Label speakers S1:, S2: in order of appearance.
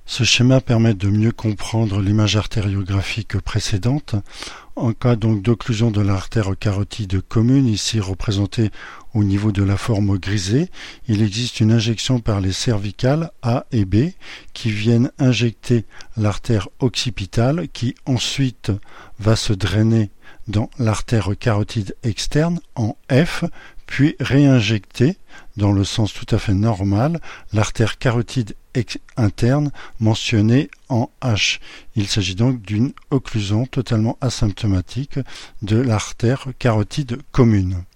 S1: Ce schéma permet de mieux comprendre l'image artériographique précédente. En cas donc d'occlusion de l'artère carotide commune, ici représentée au niveau de la forme grisée, il existe une injection par les cervicales A et B qui viennent injecter l'artère occipitale qui ensuite va se drainer dans l'artère carotide externe en F, puis réinjecter dans le sens tout à fait normal l'artère carotide interne mentionnée en H. Il s'agit donc d'une occlusion totalement asymptomatique de l'artère carotide commune.